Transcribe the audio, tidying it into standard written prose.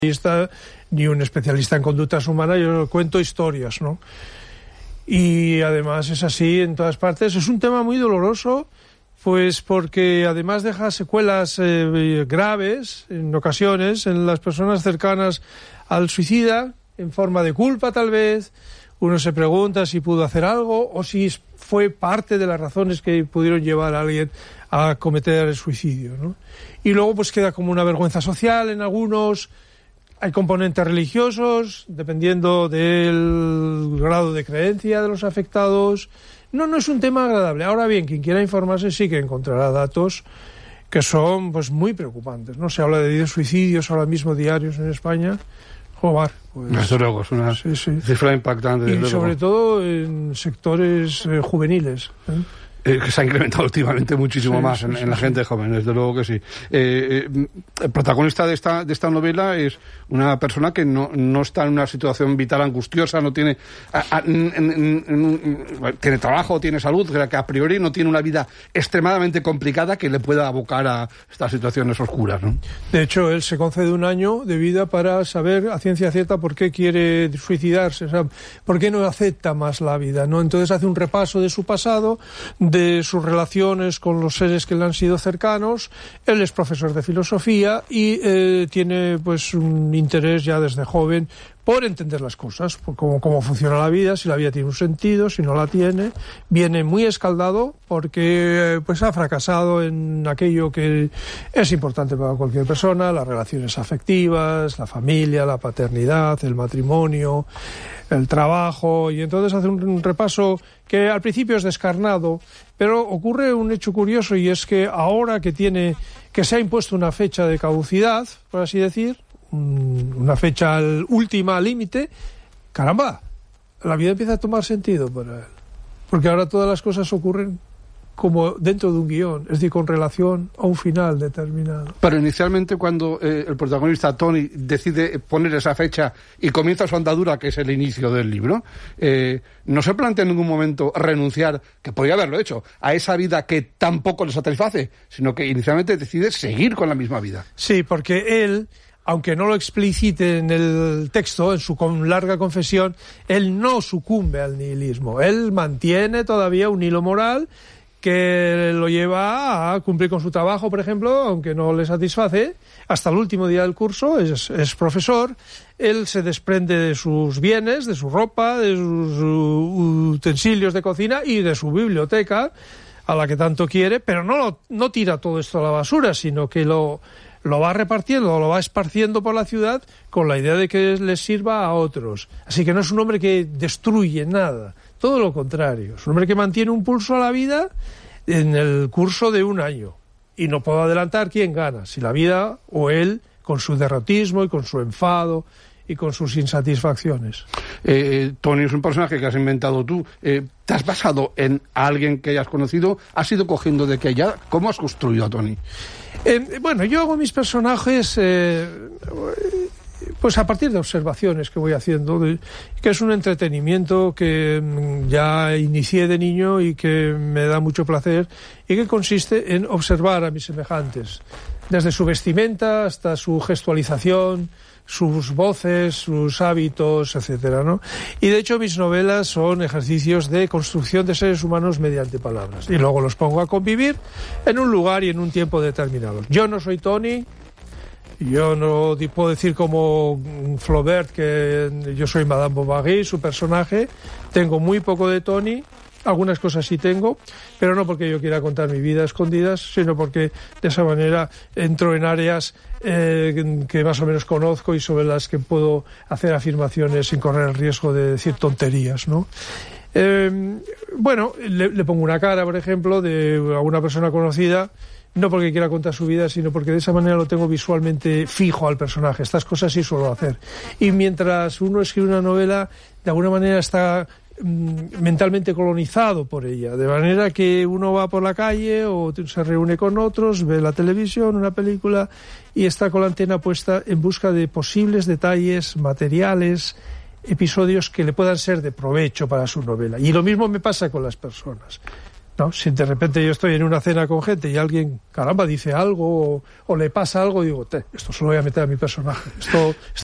ni un especialista en conductas humanas, yo cuento historias, ¿no? Y además es así en todas partes. Es un tema muy doloroso, pues porque además deja secuelas graves en ocasiones en las personas cercanas al suicida, en forma de culpa tal vez. Uno se pregunta si pudo hacer algo o si fue parte de las razones que pudieron llevar a alguien a cometer el suicidio, ¿no? Y luego pues queda como una vergüenza social en algunos. Hay componentes religiosos, dependiendo del grado de creencia de los afectados. No es un tema agradable. Ahora bien, quien quiera informarse sí que encontrará datos que son pues muy preocupantes, ¿no? Se habla de 10 suicidios ahora mismo diarios en España. Joder, pues, desde luego, es una cifra impactante. Y sobre todo en sectores juveniles, que se ha incrementado últimamente muchísimo más en la gente joven, desde luego que sí. El protagonista de esta novela es una persona que no está en una situación vital angustiosa, no tiene tiene trabajo, tiene salud, que a priori no tiene una vida extremadamente complicada que le pueda abocar a estas situaciones oscuras, ¿no? De hecho, él se concede 1 año de vida para saber a ciencia cierta por qué quiere suicidarse, o sea, por qué no acepta más la vida, ¿no? Entonces hace un repaso de su pasado, de sus relaciones con los seres que le han sido cercanos. Él es profesor de filosofía y tiene pues un interés ya desde joven por entender las cosas, por cómo funciona la vida, si la vida tiene un sentido, si no la tiene. Viene muy escaldado porque pues ha fracasado en aquello que es importante para cualquier persona, las relaciones afectivas, la familia, la paternidad, el matrimonio, el trabajo, y entonces hace un repaso que al principio es descarnado, pero ocurre un hecho curioso, y es que ahora que se ha impuesto una fecha de caducidad, por así decir, una fecha última, límite, caramba, la vida empieza a tomar sentido para él, porque ahora todas las cosas ocurren como dentro de un guión, es decir, con relación a un final determinado. Pero inicialmente cuando el protagonista Tony decide poner esa fecha y comienza su andadura, que es el inicio del libro, no se plantea en ningún momento renunciar, que podría haberlo hecho, a esa vida que tampoco le satisface, sino que inicialmente decide seguir con la misma vida. Sí, porque él, aunque no lo explicite en el texto, en su larga confesión, él no sucumbe al nihilismo. Él mantiene todavía un hilo moral que lo lleva a cumplir con su trabajo, por ejemplo, aunque no le satisface. Hasta el último día del curso es profesor. Él se desprende de sus bienes, de su ropa, de sus utensilios de cocina y de su biblioteca, a la que tanto quiere, pero no tira todo esto a la basura, sino que lo va repartiendo, lo va esparciendo por la ciudad con la idea de que les sirva a otros. Así que no es un hombre que destruye nada, todo lo contrario. Es un hombre que mantiene un pulso a la vida en el curso de 1 año. Y no puedo adelantar quién gana, si la vida o él, con su derrotismo y con su enfado y con sus insatisfacciones. Tony es un personaje que has inventado tú. ¿Te has basado en alguien que hayas conocido? ¿Has ido cogiendo de que ya? ¿Cómo has construido a Tony? Bueno, yo hago mis personajes pues a partir de observaciones que voy haciendo, que es un entretenimiento que ya inicié de niño y que me da mucho placer, y que consiste en observar a mis semejantes, desde su vestimenta hasta su gestualización, sus voces, sus hábitos, etcétera, ¿no? Y de hecho mis novelas son ejercicios de construcción de seres humanos mediante palabras, y luego los pongo a convivir en un lugar y en un tiempo determinado. Yo no soy Tony, yo no puedo decir como Flaubert que yo soy Madame Bovary, su personaje. Tengo muy poco de Tony, algunas cosas sí tengo, pero no porque yo quiera contar mi vida a escondidas, sino porque de esa manera entro en áreas que más o menos conozco y sobre las que puedo hacer afirmaciones sin correr el riesgo de decir tonterías, ¿no? Bueno, le pongo una cara, por ejemplo, de alguna persona conocida, no porque quiera contar su vida, sino porque de esa manera lo tengo visualmente fijo al personaje. Estas cosas sí suelo hacer. Y mientras uno escribe una novela, de alguna manera está mentalmente colonizado por ella, de manera que uno va por la calle o se reúne con otros, ve la televisión, una película, y está con la antena puesta en busca de posibles detalles materiales, episodios que le puedan ser de provecho para su novela. Y lo mismo me pasa con las personas. ¿no? Si de repente yo estoy en una cena con gente y alguien, caramba, dice algo o le pasa algo, digo, esto se lo voy a meter a mi personaje. Esto